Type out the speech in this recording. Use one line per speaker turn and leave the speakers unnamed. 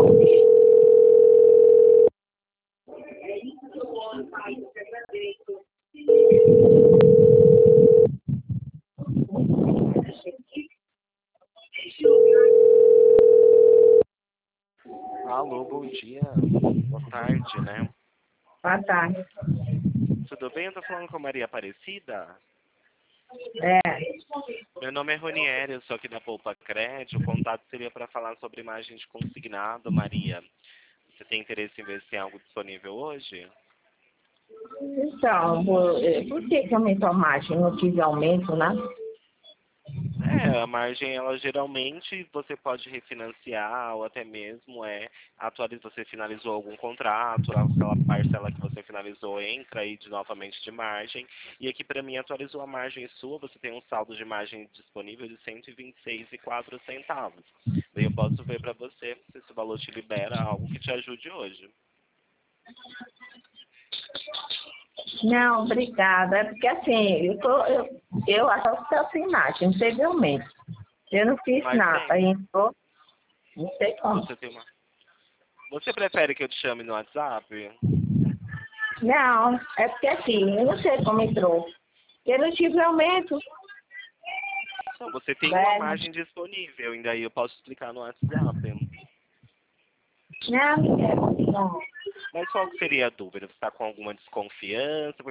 Alô, bom dia. Boa tarde, né?
Boa tarde.
Tudo bem? Eu tô falando com a Maria Aparecida.
É,
Meu nome é Ronieri, eu sou aqui da Poupa Crédito. O contato seria para falar sobre imagem de consignado, Maria. Você tem interesse em ver se tem algo disponível hoje?
então, por que aumentou a margem? Não tive aumento, né?
A margem, ela geralmente você pode refinanciar ou até mesmo atualizar, você finalizou algum contrato, aquela parcela que você finalizou entra aí novamente de margem. E aqui para mim atualizou a margem sua, você tem um saldo de margem disponível de R$ 126,04. Daí eu posso ver para você se esse valor te libera algo que te ajude hoje.
Não, obrigada. É porque assim, eu acho que essa imagem, não teve aumento. Eu não fiz
Mas
nada,
tem,
entrou, não sei como.
você tem uma. Você prefere que eu te chame no WhatsApp?
Não, é porque assim, eu não sei como entrou. Eu não tive aumento,
Não, você tem uma
velho.
margem disponível, e daí eu posso explicar no WhatsApp.
Não, não quero, não.
Mas qual que seria a dúvida? Você está com alguma desconfiança?